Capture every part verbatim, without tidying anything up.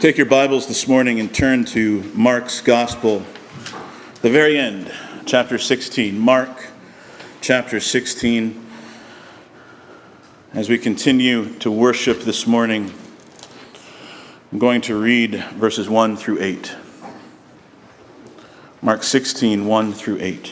Take your Bibles this morning and turn to Mark's Gospel, the very end, chapter sixteen. Mark, chapter sixteen. As we continue to worship this morning, I'm going to read verses one through eight. Mark sixteen, one through eight.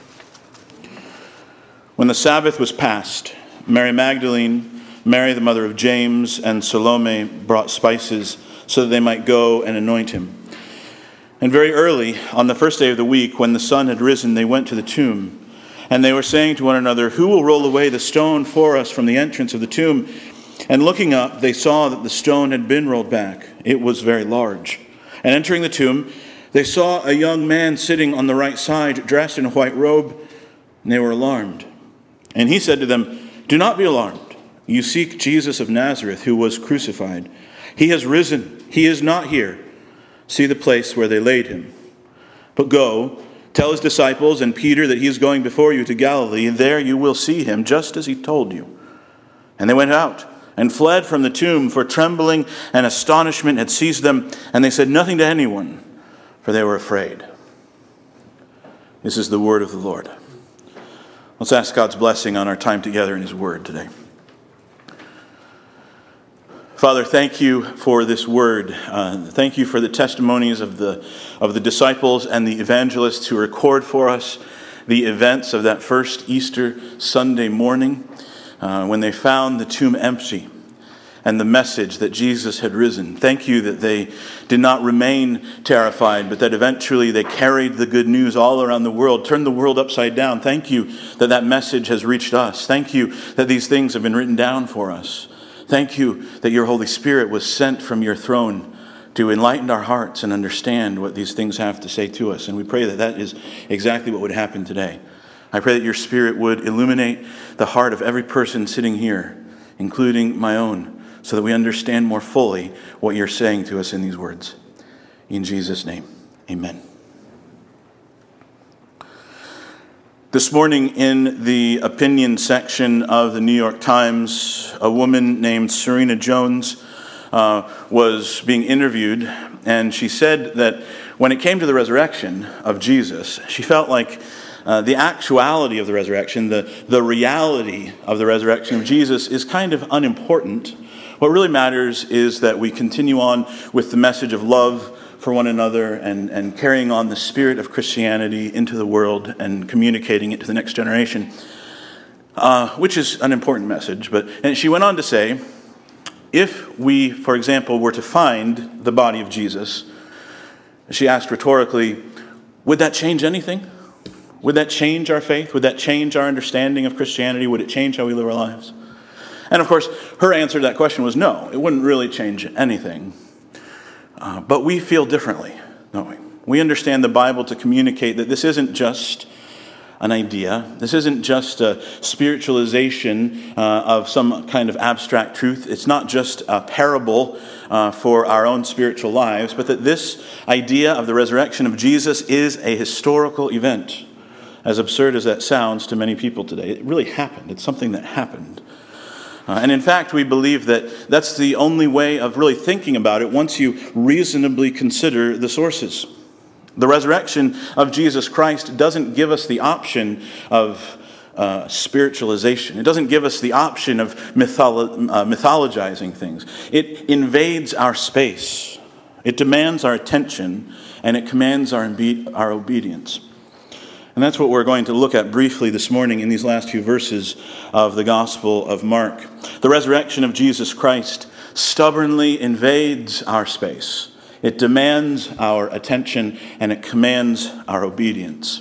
When the Sabbath was past, Mary Magdalene, Mary the mother of James, and Salome brought spices so that they might go and anoint him. And very early, on the first day of the week, when the sun had risen, they went to the tomb. And they were saying to one another, "Who will roll away the stone for us from the entrance of the tomb?" And looking up, they saw that the stone had been rolled back. It was very large. And entering the tomb, they saw a young man sitting on the right side, dressed in a white robe, and they were alarmed. And he said to them, "Do not be alarmed. You seek Jesus of Nazareth, who was crucified. He has risen. He is not here. See the place where they laid him. But go, tell his disciples and Peter that he is going before you to Galilee, and there you will see him, just as he told you." And they went out and fled from the tomb, for trembling and astonishment had seized them, and they said nothing to anyone, for they were afraid. This is the word of the Lord. Let's ask God's blessing on our time together in his word today. Father, thank you for this word. Uh, thank you for the testimonies of the of the disciples and the evangelists who record for us the events of that first Easter Sunday morning uh, when they found the tomb empty and the message that Jesus had risen. Thank you that they did not remain terrified, but that eventually they carried the good news all around the world, turned the world upside down. Thank you that that message has reached us. Thank you that these things have been written down for us. Thank you that your Holy Spirit was sent from your throne to enlighten our hearts and understand what these things have to say to us. And we pray that that is exactly what would happen today. I pray that your Spirit would illuminate the heart of every person sitting here, including my own, so that we understand more fully what you're saying to us in these words. In Jesus' name, amen. This morning in the opinion section of the New York Times, a woman named Serena Jones uh, was being interviewed, and she said that when it came to the resurrection of Jesus, she felt like uh, the actuality of the resurrection, the, the reality of the resurrection of Jesus is kind of unimportant. What really matters is that we continue on with the message of love for one another and, and carrying on the spirit of Christianity into the world and communicating it to the next generation, uh, which is an important message. But and she went on to say, if we, for example, were to find the body of Jesus, she asked rhetorically, would that change anything? Would that change our faith? Would that change our understanding of Christianity? Would it change how we live our lives? And of course, her answer to that question was no, it wouldn't really change anything. Uh, but we feel differently, don't we? We understand the Bible to communicate that this isn't just an idea. This isn't just a spiritualization uh, of some kind of abstract truth. It's not just a parable uh, for our own spiritual lives, but that this idea of the resurrection of Jesus is a historical event. As absurd as that sounds to many people today, it really happened. It's something that happened. Uh, and in fact, we believe that that's the only way of really thinking about it once you reasonably consider the sources. The resurrection of Jesus Christ doesn't give us the option of uh, spiritualization. It doesn't give us the option of mytholo- uh, mythologizing things. It invades our space. It demands our attention, and it commands our, imbe- our obedience. And that's what we're going to look at briefly this morning in these last few verses of the Gospel of Mark. The resurrection of Jesus Christ stubbornly invades our space. It demands our attention and it commands our obedience.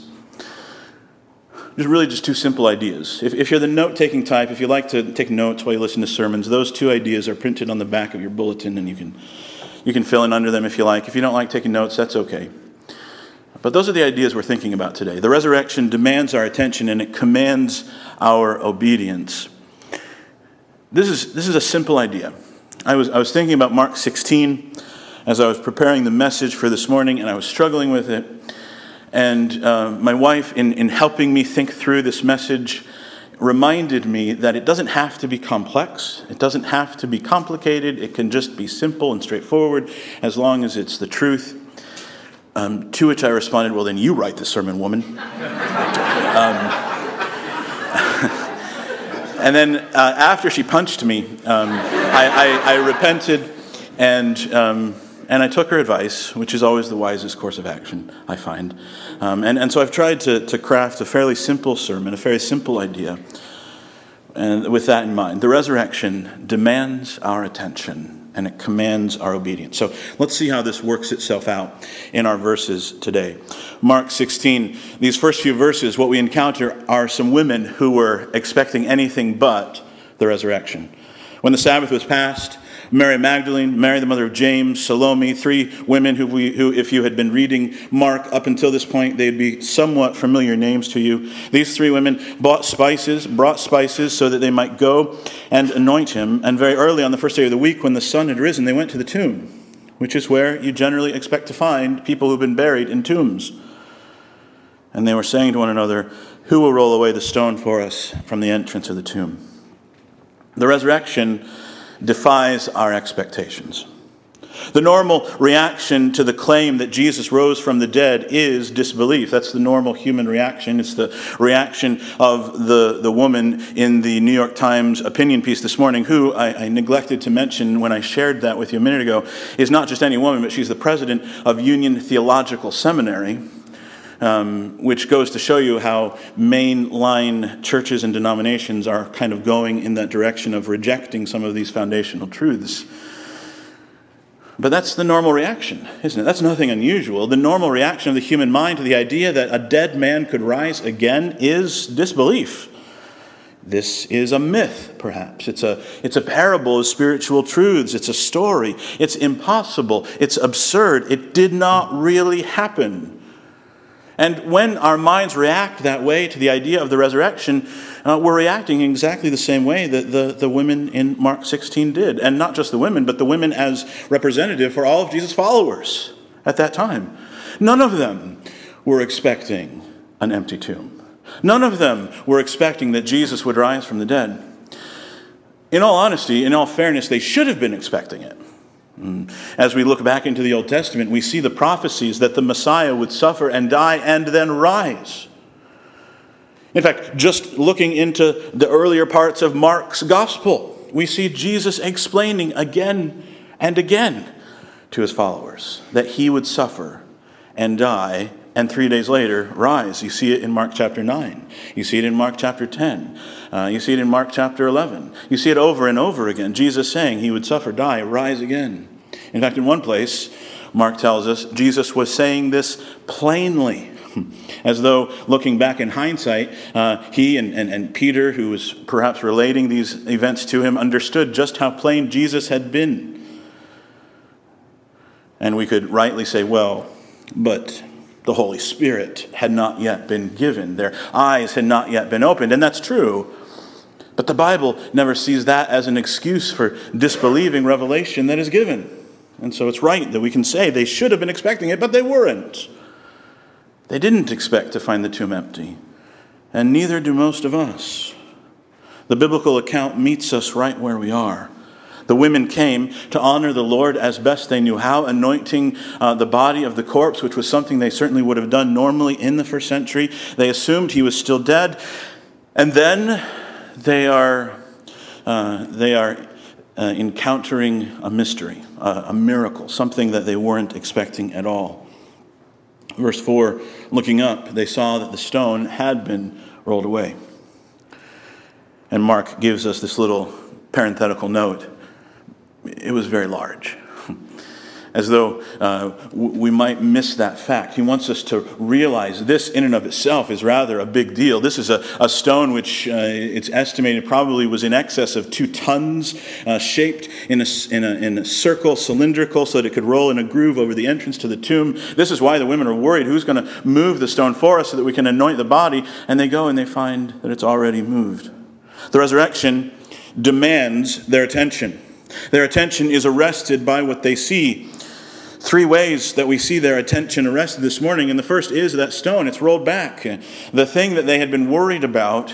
There's really just two simple ideas. If, if you're the note-taking type, if you like to take notes while you listen to sermons, those two ideas are printed on the back of your bulletin and you can, you can fill in under them if you like. If you don't like taking notes, that's okay. But those are the ideas we're thinking about today. The resurrection demands our attention and it commands our obedience. This is this is a simple idea. I was I was thinking about Mark sixteen as I was preparing the message for this morning, and I was struggling with it. And uh, my wife, in, in helping me think through this message, reminded me that it doesn't have to be complex. It doesn't have to be complicated. It can just be simple and straightforward as long as it's the truth. Um, to which I responded, well, then you write the sermon, woman. um, and then uh, after she punched me, um, I, I, I repented and um, and I took her advice, which is always the wisest course of action, I find. Um, and, and so I've tried to, to craft a fairly simple sermon, a very simple idea, and with that in mind. The resurrection demands our attention, and it commands our obedience. So let's see how this works itself out in our verses today. Mark sixteen, these first few verses, what we encounter are some women who were expecting anything but the resurrection. When the Sabbath was passed, Mary Magdalene, Mary the mother of James, Salome, three women who, we, who, if you had been reading Mark up until this point, they'd be somewhat familiar names to you. These three women bought spices, brought spices so that they might go and anoint him. And very early on the first day of the week, when the sun had risen, they went to the tomb, which is where you generally expect to find people who've been buried in tombs. And they were saying to one another, "Who will roll away the stone for us from the entrance of the tomb?" The resurrection defies our expectations. The normal reaction to the claim that Jesus rose from the dead is disbelief. That's the normal human reaction. It's the reaction of the, the woman in the New York Times opinion piece this morning, who I, I neglected to mention when I shared that with you a minute ago, is not just any woman, but she's the president of Union Theological Seminary. Um, which goes to show you how mainline churches and denominations are kind of going in that direction of rejecting some of these foundational truths. But that's the normal reaction, isn't it? That's nothing unusual. The normal reaction of the human mind to the idea that a dead man could rise again is disbelief. This is a myth, perhaps. It's a, it's a parable of spiritual truths. It's a story. It's impossible. It's absurd. It did not really happen. And when our minds react that way to the idea of the resurrection, uh, we're reacting in exactly the same way that the, the women in Mark sixteen did. And not just the women, but the women as representative for all of Jesus' followers at that time. None of them were expecting an empty tomb. None of them were expecting that Jesus would rise from the dead. In all honesty, in all fairness, they should have been expecting it. As we look back into the Old Testament, we see the prophecies that the Messiah would suffer and die and then rise. In fact, just looking into the earlier parts of Mark's gospel, we see Jesus explaining again and again to his followers that he would suffer and die and three days later rise. You see it in Mark chapter nine. You see it in Mark chapter ten. Uh, you see it in Mark chapter eleven. You see it over and over again. Jesus saying he would suffer, die, rise again. In fact, in one place, Mark tells us, Jesus was saying this plainly, as though looking back in hindsight, uh, he and, and, and Peter, who was perhaps relating these events to him, understood just how plain Jesus had been. And we could rightly say, well, but the Holy Spirit had not yet been given. Their eyes had not yet been opened. And that's true. But the Bible never sees that as an excuse for disbelieving revelation that is given. And so it's right that we can say they should have been expecting it, but they weren't. They didn't expect to find the tomb empty. And neither do most of us. The biblical account meets us right where we are. The women came to honor the Lord as best they knew how, anointing uh, the body of the corpse, which was something they certainly would have done normally in the first century. They assumed he was still dead. And then they are, uh, they are uh, encountering a mystery, uh, a miracle, something that they weren't expecting at all. Verse four, looking up, they saw that the stone had been rolled away. And Mark gives us this little parenthetical note. It was very large. As though uh, we might miss that fact. He wants us to realize this in and of itself is rather a big deal. This is a, a stone which uh, it's estimated probably was in excess of two tons, uh, shaped in a, in, a, in a circle, cylindrical, so that it could roll in a groove over the entrance to the tomb. This is why the women are worried. Who's going to move the stone for us so that we can anoint the body? And they go and they find that it's already moved. The resurrection demands their attention. Their attention is arrested by what they see. Three ways that we see their attention arrested this morning. And the first is that stone. It's rolled back. The thing that they had been worried about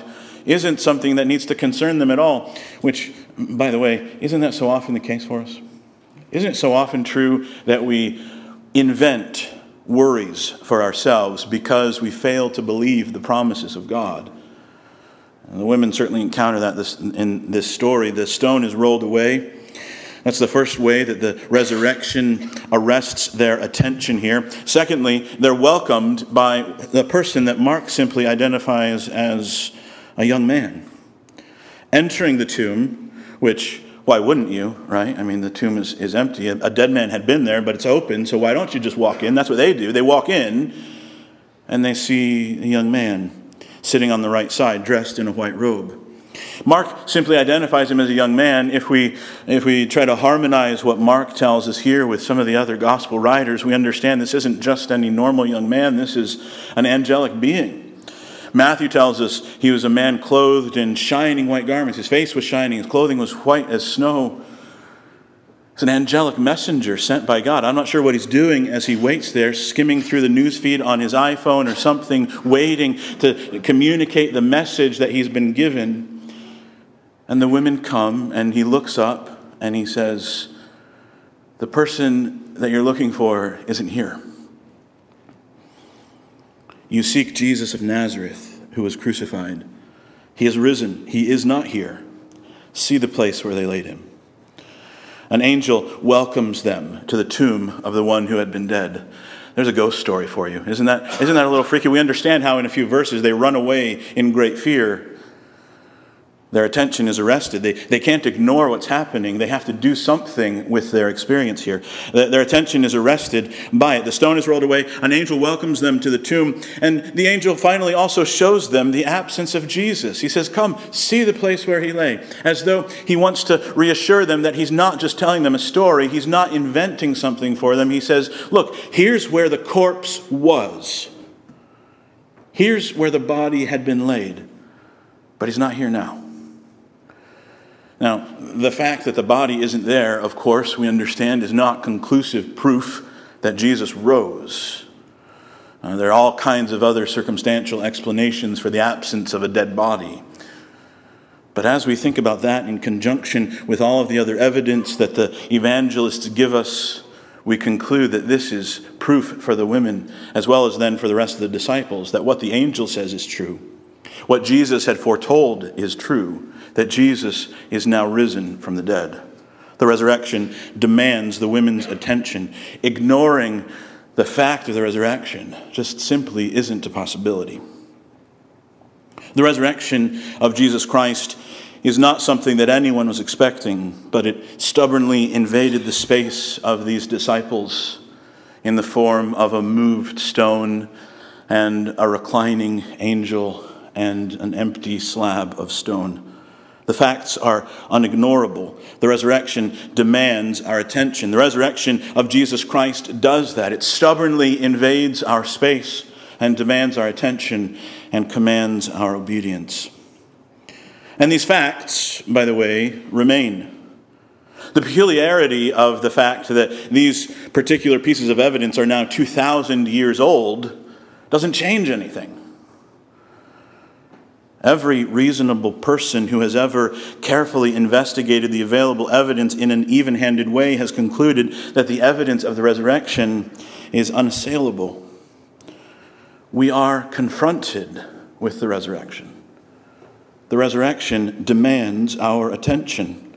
isn't something that needs to concern them at all, which, by the way, isn't that so often the case for us? Isn't it so often true that we invent worries for ourselves because we fail to believe the promises of God? And the women certainly encounter that this, in this story. The stone is rolled away. That's the first way that the resurrection arrests their attention here. Secondly, they're welcomed by the person that Mark simply identifies as a young man. Entering the tomb, which, why wouldn't you, right? I mean, the tomb is, is empty. A dead man had been there, but it's open, so why don't you just walk in? That's what they do. They walk in, and they see a young man sitting on the right side, dressed in a white robe. Mark simply identifies him as a young man. If we if we try to harmonize what Mark tells us here with some of the other gospel writers, we understand this isn't just any normal young man. This is an angelic being. Matthew tells us he was a man clothed in shining white garments. His face was shining. His clothing was white as snow. It's an angelic messenger sent by God. I'm not sure what he's doing as he waits there, skimming through the news feed on his iPhone or something, waiting to communicate the message that he's been given. And the women come, and he looks up, and he says, the person that you're looking for isn't here. You seek Jesus of Nazareth, who was crucified. He has risen. He is not here. See the place where they laid him. An angel welcomes them to the tomb of the one who had been dead. There's a ghost story for you. Isn't that, isn't that a little freaky? We understand how in a few verses they run away in great fear. Their attention is arrested. They, they can't ignore what's happening. They have to do something with their experience here. Their, their attention is arrested by it. The stone is rolled away. An angel welcomes them to the tomb. And the angel finally also shows them the absence of Jesus. He says, come, see the place where he lay. As though he wants to reassure them that he's not just telling them a story. He's not inventing something for them. He says, look, here's where the corpse was. Here's where the body had been laid. But he's not here now. Now, the fact that the body isn't there, of course, we understand, is not conclusive proof that Jesus rose. Uh, there are all kinds of other circumstantial explanations for the absence of a dead body. But as we think about that in conjunction with all of the other evidence that the evangelists give us, we conclude that this is proof for the women, as well as then for the rest of the disciples, that what the angel says is true. What Jesus had foretold is true, that Jesus is now risen from the dead. The resurrection demands the women's attention. Ignoring the fact of the resurrection just simply isn't a possibility. The resurrection of Jesus Christ is not something that anyone was expecting, but it stubbornly invaded the space of these disciples in the form of a moved stone and a reclining angel and an empty slab of stone. The facts are unignorable. The resurrection demands our attention. The resurrection of Jesus Christ does that. It stubbornly invades our space and demands our attention and commands our obedience. And these facts, by the way, remain. The peculiarity of the fact that these particular pieces of evidence are now two thousand years old doesn't change anything. Every reasonable person who has ever carefully investigated the available evidence in an even-handed way has concluded that the evidence of the resurrection is unassailable. We are confronted with the resurrection. The resurrection demands our attention.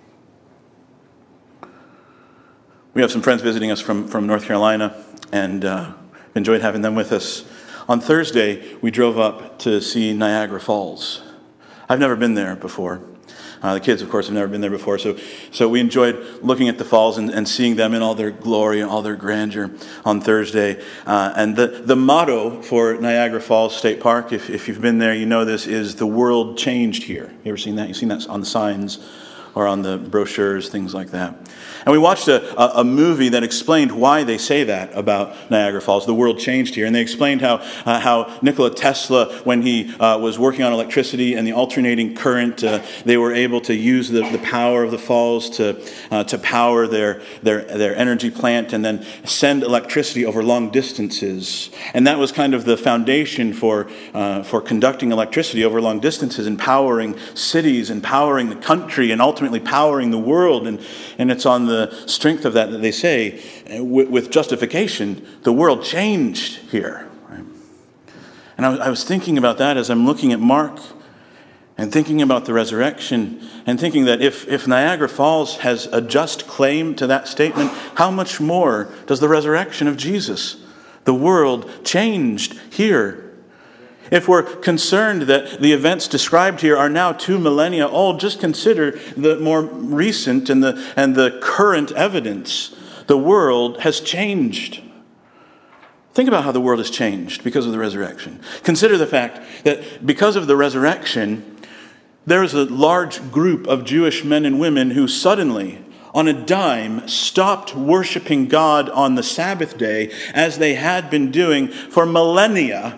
We have some friends visiting us from, from North Carolina, and uh, enjoyed having them with us. On Thursday, we drove up to see Niagara Falls. I've never been there before. Uh, the kids, of course, have never been there before, so so we enjoyed looking at the falls and, and seeing them in all their glory and all their grandeur on Thursday. Uh, and the, the motto for Niagara Falls State Park, if, if you've been there, you know this, is "The world changed here." You ever seen that? You've seen that on the signs. or on the brochures, things like that. And we watched a, a, a movie that explained why they say that about Niagara Falls. The world changed here. And they explained how uh, how Nikola Tesla, when he uh, was working on electricity and the alternating current, uh, they were able to use the, the power of the falls to uh, to power their, their, their energy plant and then send electricity over long distances. And that was kind of the foundation for, uh, for conducting electricity over long distances and powering cities and powering the country and ultimately powering the world. And, and it's on the the strength of that that they say, with, with justification, the world changed here. Right? And I, I was thinking about that as I'm looking at Mark and thinking about the resurrection and thinking that if, if Niagara Falls has a just claim to that statement, how much more does the resurrection of Jesus? The world changed here. If we're concerned that the events described here are now two millennia old, just consider the more recent and the, and the current evidence. The world has changed. Think about how the world has changed because of the resurrection. Consider the fact that because of the resurrection, there is a large group of Jewish men and women who suddenly, on a dime, stopped worshiping God on the Sabbath day as they had been doing for millennia,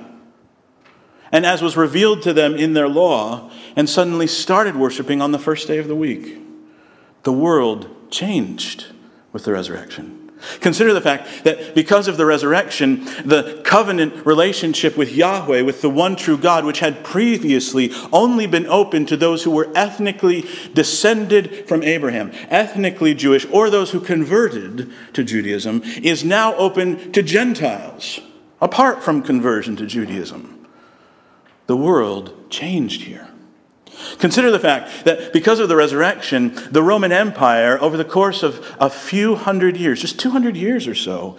and as was revealed to them in their law, and suddenly started worshiping on the first day of the week. The world changed with the resurrection. Consider the fact that because of the resurrection, the covenant relationship with Yahweh, with the one true God, which had previously only been open to those who were ethnically descended from Abraham, ethnically Jewish, or those who converted to Judaism, is now open to Gentiles, apart from conversion to Judaism. The world changed here. Consider the fact that because of the resurrection, the Roman Empire, over the course of a few hundred years, just two hundred years or so,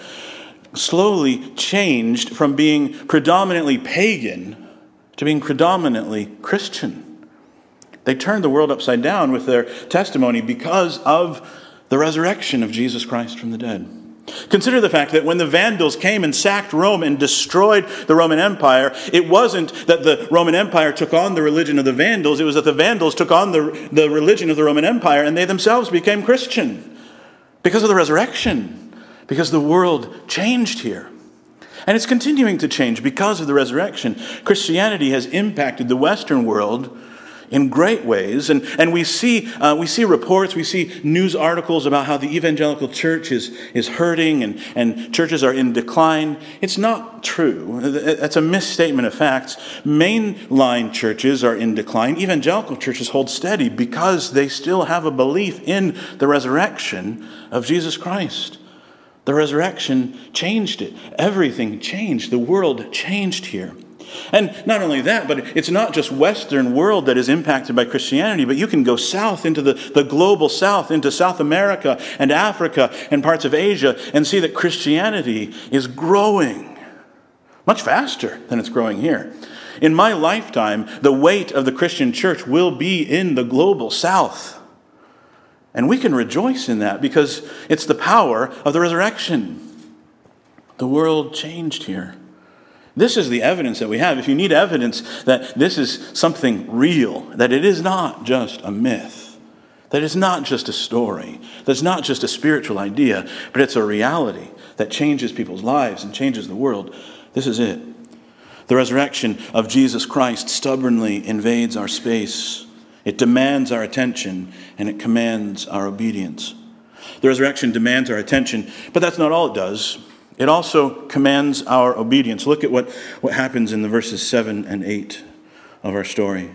slowly changed from being predominantly pagan to being predominantly Christian. They turned the world upside down with their testimony because of the resurrection of Jesus Christ from the dead. Consider the fact that when the Vandals came and sacked Rome and destroyed the Roman Empire, it wasn't that the Roman Empire took on the religion of the Vandals, it was that the Vandals took on the, the religion of the Roman Empire and they themselves became Christian because of the resurrection, because the world changed here. And it's continuing to change because of the resurrection. Christianity has impacted the Western world in great ways, and, and we see uh, we see reports, we see news articles about how the evangelical church is, is hurting and, and churches are in decline. It's not true. That's a misstatement of facts. Mainline churches are in decline. Evangelical churches hold steady because they still have a belief in the resurrection of Jesus Christ. The resurrection changed it. Everything changed. The world changed here. And not only that, but it's not just Western world that is impacted by Christianity, but you can go south into the, the global south, into South America and Africa and parts of Asia, and see that Christianity is growing much faster than it's growing here. In my lifetime, the weight of the Christian church will be in the global south. And we can rejoice in that because it's the power of the resurrection. The world changed here. This is the evidence that we have. If you need evidence that this is something real, that it is not just a myth, that it's not just a story, that it's not just a spiritual idea, but it's a reality that changes people's lives and changes the world, this is it. The resurrection of Jesus Christ stubbornly invades our space. It demands our attention, and it commands our obedience. The resurrection demands our attention, but that's not all it does. It also commands our obedience. Look at what, what happens in the verses seven and eight of our story.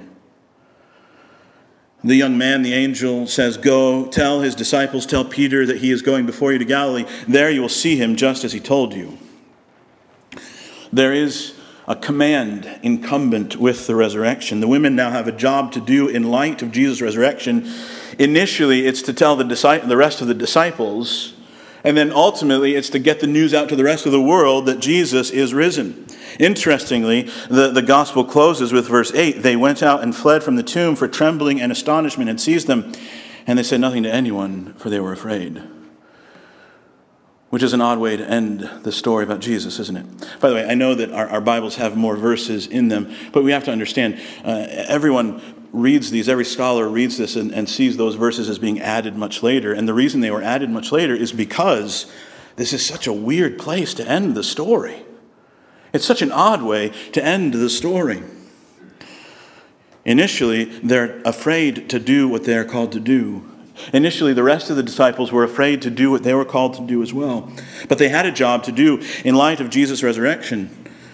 The young man, the angel, says, "Go, tell his disciples, tell Peter that he is going before you to Galilee. There you will see him just as he told you." There is a command incumbent with the resurrection. The women now have a job to do in light of Jesus' resurrection. Initially, it's to tell the, disci- the rest of the disciples. And then ultimately, it's to get the news out to the rest of the world that Jesus is risen. Interestingly, the, the gospel closes with verse eight. They went out and fled from the tomb, for trembling and astonishment had seized them. And they said nothing to anyone, for they were afraid. which is an odd way to end the story about Jesus, isn't it? By the way, I know that our, our Bibles have more verses in them, but we have to understand, uh, everyone reads these, every scholar reads this and, and sees those verses as being added much later. And the reason they were added much later is because this is such a weird place to end the story. It's such an odd way to end the story. Initially, they're afraid to do what they're called to do. Initially, the rest of the disciples were afraid to do what they were called to do as well. But they had a job to do in light of Jesus' resurrection.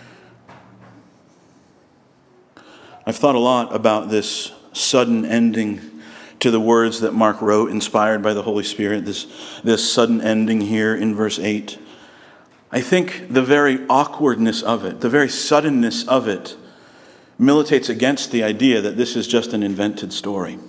I've thought a lot about this sudden ending to the words that Mark wrote, inspired by the Holy Spirit, this, this sudden ending here in verse eight. I think the very awkwardness of it, the very suddenness of it, militates against the idea that this is just an invented story.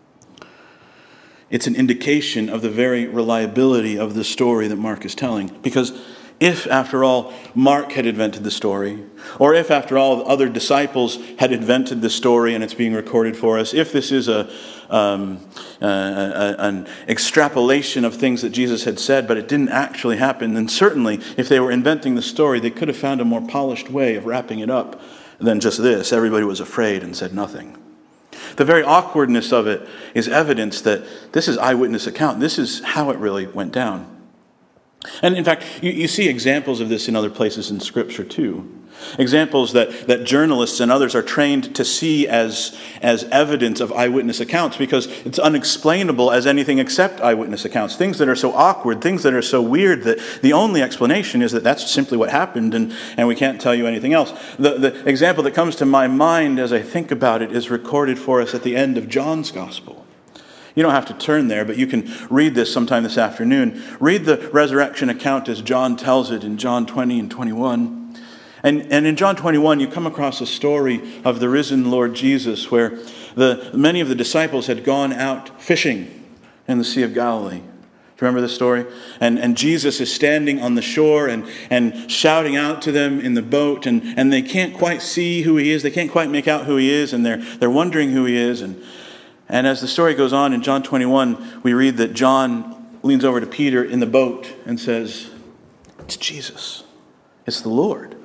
It's an indication of the very reliability of the story that Mark is telling. Because if, after all, Mark had invented the story, or if, after all, the other disciples had invented the story and it's being recorded for us, if this is a, um, a, a an extrapolation of things that Jesus had said, but it didn't actually happen, then certainly, if they were inventing the story, they could have found a more polished way of wrapping it up than just this. Everybody was afraid and said nothing. The very awkwardness of it is evidence that this is eyewitness account. This is how it really went down. And in fact, you, you see examples of this in other places in Scripture too. Examples that, that journalists and others are trained to see as, as evidence of eyewitness accounts because it's unexplainable as anything except eyewitness accounts. Things that are so awkward, things that are so weird that the only explanation is that that's simply what happened and, and we can't tell you anything else. The, the example that comes to my mind as I think about it is recorded for us at the end of John's Gospel. You don't have to turn there, but you can read this sometime this afternoon. Read the resurrection account as John tells it in John twenty and twenty-one. And, and in John twenty-one, you come across a story of the risen Lord Jesus where the many of the disciples had gone out fishing in the Sea of Galilee. Do you remember this story? And, and Jesus is standing on the shore and, and shouting out to them in the boat, and, and they can't quite see who he is. They can't quite make out who he is, and they're, they're wondering who he is. And, and as the story goes on in John twenty-one, we read that John leans over to Peter in the boat and says, "It's Jesus. It's the Lord."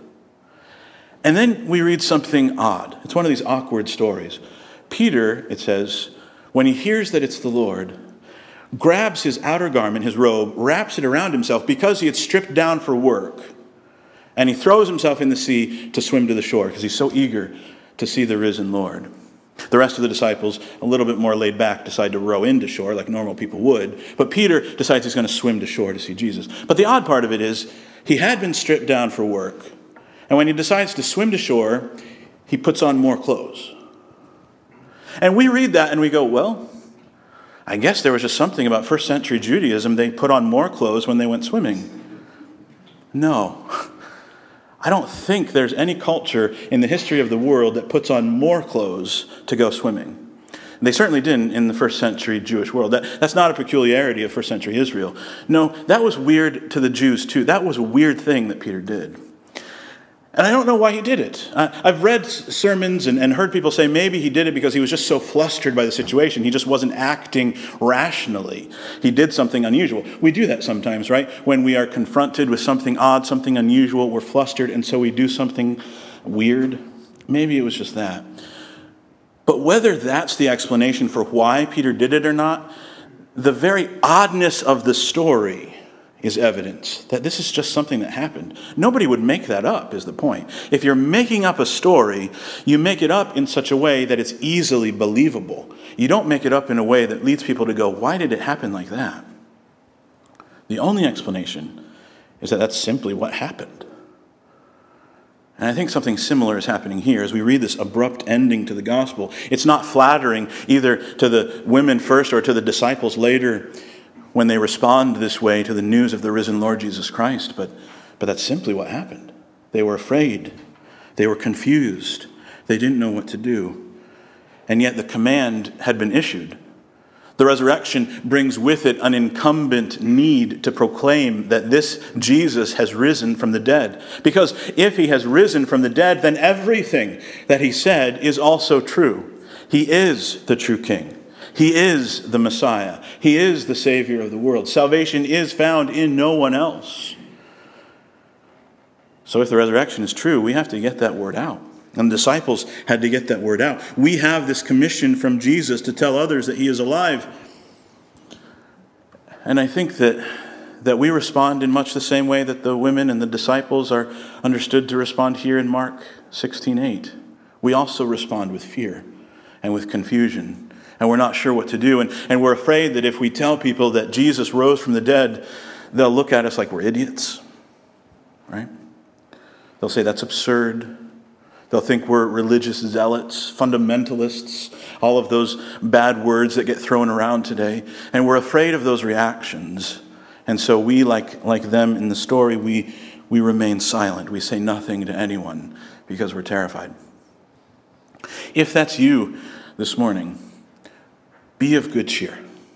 And then we read something odd. It's one of these awkward stories. Peter, it says, when he hears that it's the Lord, grabs his outer garment, his robe, wraps it around himself because he had stripped down for work. And he throws himself in the sea to swim to the shore because he's so eager to see the risen Lord. The rest of the disciples, a little bit more laid back, decide to row into shore like normal people would. But Peter decides he's going to swim to shore to see Jesus. But the odd part of it is he had been stripped down for work. And when he decides to swim to shore, he puts on more clothes. And we read that and we go, well, I guess there was just something about first century Judaism. They put on more clothes when they went swimming. No. I don't think there's any culture in the history of the world that puts on more clothes to go swimming. They certainly didn't in the first century Jewish world. That, that's not a peculiarity of first century Israel. No, that was weird to the Jews too. That was a weird thing that Peter did. And I don't know why he did it. I, I've read sermons and, and heard people say maybe he did it because he was just so flustered by the situation. He just wasn't acting rationally. He did something unusual. We do that sometimes, right? When we are confronted with something odd, something unusual, we're flustered, and so we do something weird. Maybe it was just that. But whether that's the explanation for why Peter did it or not, the very oddness of the story is evidence that this is just something that happened. Nobody would make that up, is the point. If you're making up a story, you make it up in such a way that it's easily believable. You don't make it up in a way that leads people to go, why did it happen like that? The only explanation is that that's simply what happened. And I think something similar is happening here as we read this abrupt ending to the gospel. It's not flattering either to the women first or to the disciples later when they respond this way to the news of the risen Lord Jesus Christ. But, but that's simply what happened. They were afraid. They were confused. They didn't know what to do. And yet the command had been issued. The resurrection brings with it an incumbent need to proclaim that this Jesus has risen from the dead. Because if he has risen from the dead, then everything that he said is also true. He is the true king. He is the Messiah. He is the Savior of the world. Salvation is found in no one else. So if the resurrection is true, we have to get that word out. And the disciples had to get that word out. We have this commission from Jesus to tell others that he is alive. And I think that, that we respond in much the same way that the women and the disciples are understood to respond here in Mark sixteen eight. We also respond with fear and with confusion. And we're not sure what to do. And, and we're afraid that if we tell people that Jesus rose from the dead, they'll look at us like we're idiots. Right? They'll say that's absurd. They'll think we're religious zealots, fundamentalists, all of those bad words that get thrown around today. And we're afraid of those reactions. And so we, like, like them in the story, we, we remain silent. We say nothing to anyone because we're terrified. If that's you this morning, be of good cheer.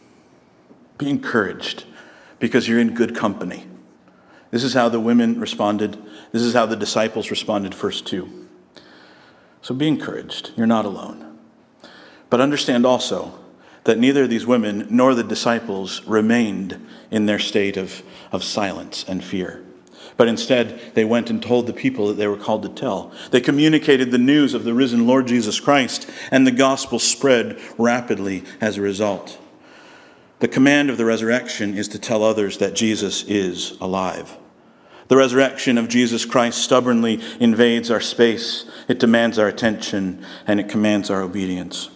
Be encouraged because you're in good company. This is how the women responded. This is how the disciples responded first too. So be encouraged. You're not alone. But understand also that neither these women nor the disciples remained in their state of, of silence and fear. But instead, they went and told the people that they were called to tell. They communicated the news of the risen Lord Jesus Christ, and the gospel spread rapidly as a result. The command of the resurrection is to tell others that Jesus is alive. The resurrection of Jesus Christ stubbornly invades our space. It demands our attention, and it commands our obedience.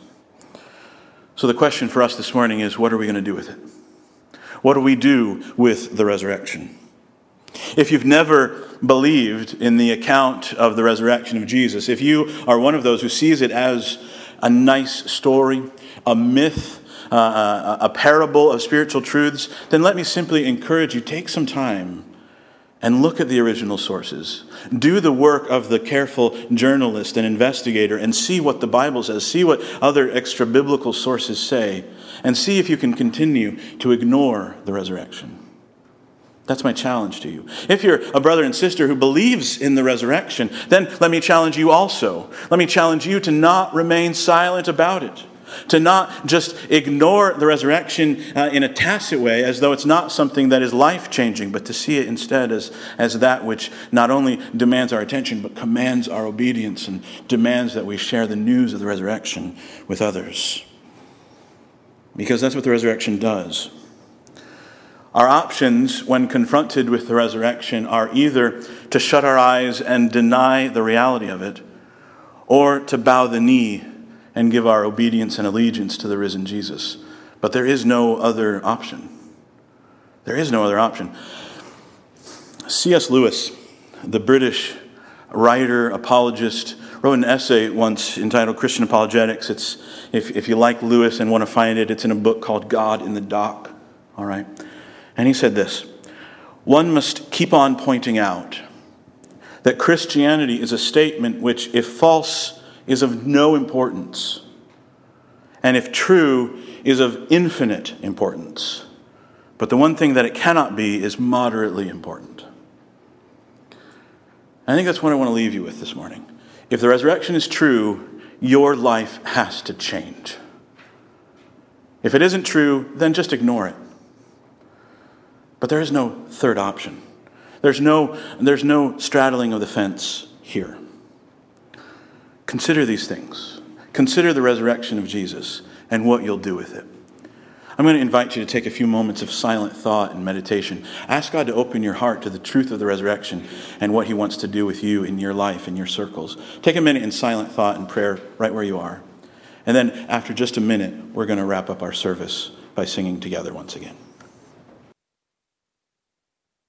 So the question for us this morning is, what are we going to do with it? What do we do with the resurrection? If you've never believed in the account of the resurrection of Jesus, if you are one of those who sees it as a nice story, a myth, uh, a parable of spiritual truths, then let me simply encourage you, take some time and look at the original sources. Do the work of the careful journalist and investigator and see what the Bible says. See what other extra-biblical sources say. And see if you can continue to ignore the resurrection. That's my challenge to you. If you're a brother and sister who believes in the resurrection, then let me challenge you also. Let me challenge you to not remain silent about it. To not just ignore the resurrection uh, in a tacit way as though it's not something that is life-changing, but to see it instead as, as that which not only demands our attention, but commands our obedience and demands that we share the news of the resurrection with others. Because that's what the resurrection does. Our options when confronted with the resurrection are either to shut our eyes and deny the reality of it, or to bow the knee and give our obedience and allegiance to the risen Jesus. But there is no other option. There is no other option. C S Lewis, the British writer, apologist, wrote an essay once entitled Christian Apologetics. It's, if, if you like Lewis and want to find it, it's in a book called God in the Dock. All right. And he said this: one must keep on pointing out that Christianity is a statement which, if false, is of no importance, and if true, is of infinite importance. But the one thing that it cannot be is moderately important. I think that's what I want to leave you with this morning. If the resurrection is true, your life has to change. If it isn't true, then just ignore it. But there is no third option. There's no, there's no straddling of the fence here. Consider these things. Consider the resurrection of Jesus and what you'll do with it. I'm going to invite you to take a few moments of silent thought and meditation. Ask God to open your heart to the truth of the resurrection and what he wants to do with you in your life, in your circles. Take a minute in silent thought and prayer right where you are. And then after just a minute, we're going to wrap up our service by singing together once again.